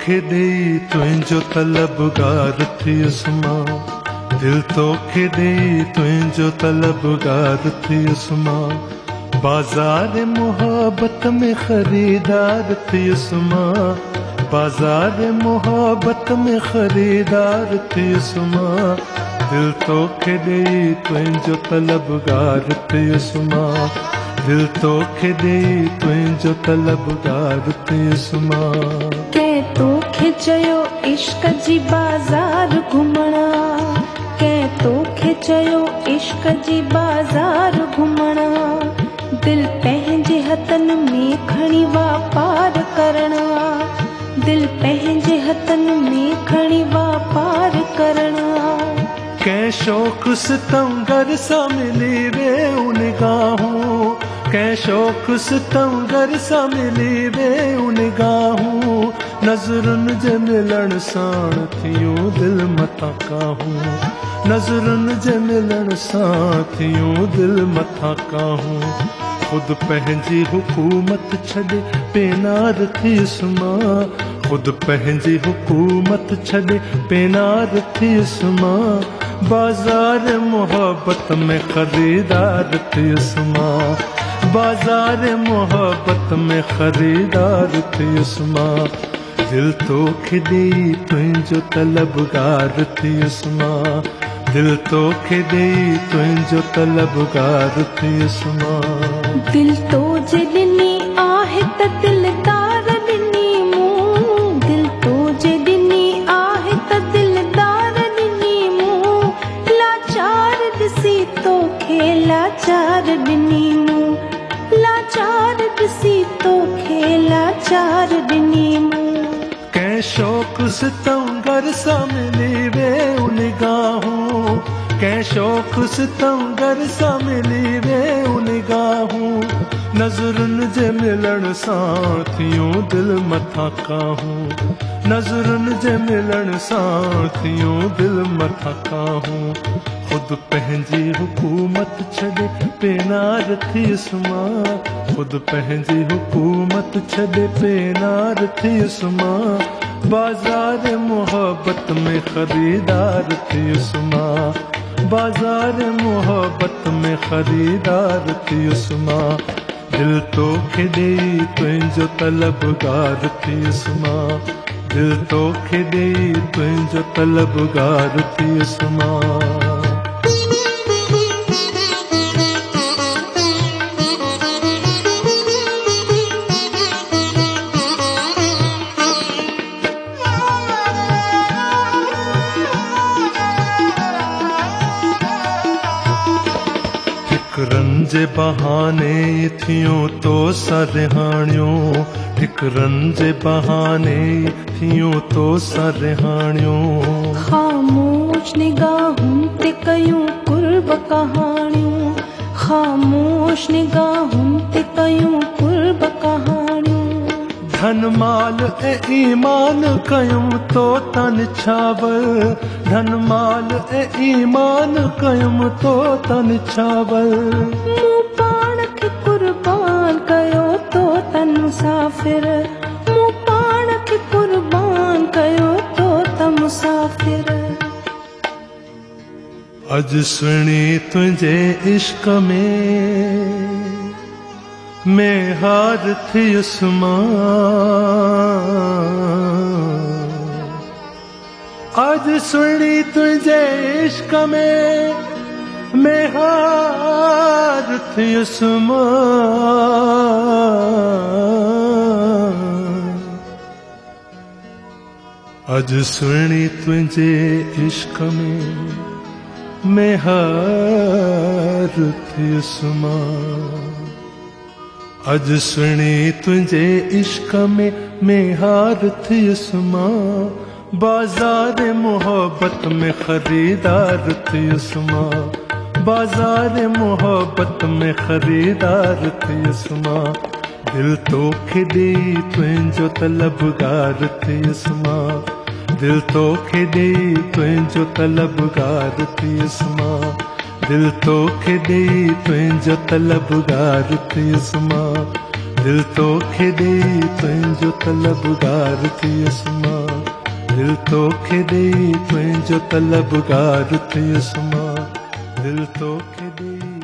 तोखे ॾेई तुंहिंजो तलबगार थियुसि मां, दिल तोखे ॾेई तुंहिंजो तलबगार थियुसि मां, बाज़ार मोहब्बत में खरीदार थियुसि मां, बाज़ार मोहब्बत में खरीदार थियुसि मां, दिल तोखे ॾेई तुंहिंजो तलबगार थियुसि मां, दिल तोखे ॾेई तुंहिंजो तलबगार थियुसि मां। कंहिं तोखे चयो इश्क जी बाज़ार घुमणा, कंहिं तोखे चयो इश्क जी बाज़ार घुमणा, दिल पंहिंजे हथनि में खणी वापार करणा, दिल पंहिंजे हथनि में खणी वापार करणा। कंहिं शौक़ सितमगर सां मिली वे निगाहूं, कंहिं शौक़ सितमगर सां मिली वे निगाहूं, नज़रुनि जे मिलण साण थियूं दिल मथां काहूं, नज़रुनि जे मिलण सां थियूं दिल मथां काहूं, खुद पंहिंजी हुकूमत छॾे पेनार थियुसि मां, खुद पंहिंजी हुकूमत छॾे पेनार थियुसि मां, बाज़ार मोहब्बत में खरीदार थियुसि मां, बाज़ार मोहब्बत में खरीदार थियुसि मां, दिल तोखे ॾेई तुंहिंजो तलबगार थियुसि मां, दिल तोखे ॾेई तुंहिंजो तलबगार थियुसि मां। दिल तो जे ॾिनी आहे त दिलदार ॾिनी मूं, दिल तो जे ॾिनी आहे त दिलदार ॾिनी मूं, लाचार ॾिसी तोखे लाचार ॾिनी मूं, लाचार ॾिसी तोखे लाचार ॾिनी मूं। कंहिं शौक़ सितमगर सां मिली वे निगाहूं, कंहिं शौक़ सितमगर सां मिली वे निगाहूं, नज़रुनि जे मिलण सां थियूं दिल मथां काहूं, नज़रुनि जे मिलण सां थियूं दिल मथां काहूं, खुद पंहिंजी हुकूमत छॾे पेनार थियुसि मां, खुद पंहिंजी हुकूमत छॾे पेनार थियुसि मां, बाज़ार मोहब्बत में खरीदार थियुसि मां, बाज़ार मोहब्बत में खरीदार थियुसि मां, दिल तोखे ॾेई तुंहिंजो तलबगार थियुसि मां, दिल तोखे ॾेई तुंहिंजो तलबगार थियुसि मां। ठिकरनि जे बहाने थियूं तो सरहाणियूं, ठिकरनि जे बहाने थियूं तो सरहाणियूं, ख़ामोश निगाहुनि ते कयूं कुर्ब कहाणियूं, ख़ामोश निगाहुनि ते कयूं कुर्ब कहाणियूं, धन माल ऐं ईमान कयूं तो तन छावर, धन माल ऐं ईमान कयूं तो तन छावर, मूं पाण खे कुर्बान कयो तो तन मुसाफ़िर, मूं पाण खे कुर्बान कयो तो त मुसाफ़िर। अॼु सुहिणी तुंहिंजे इश्क में हार थियुसि मां, अॼु सुहिणी तुंहिंजे इश्क में हार थियुसि मां, अॼु सुहिणी तुंहिंजे इश्क में हार थियुसि मां, अॼु सुहिणी तुंहिंजे इश्क में हार थियुसि मां, बाज़ार मोहब्बत में खरीदार थियुसि मां, बाज़ार मोहब्बत में खरीदार थियुसि मां, दिल तोखे ॾेई तुंहिंजो तलबगार थियुसि मां, दिल तोखे ॾेई तुंहिंजो तलबगार थियुसि मां, दिल तोखे ॾेई तुंहिंजो तलबगार थियुसि मां, दिल तोखे ॾेई तुंहिंजो तलबगार थियसि मां दिल तोखे ॾेई तुंहिंजो तलबगार थियसि मां दिल तोखे ॾेई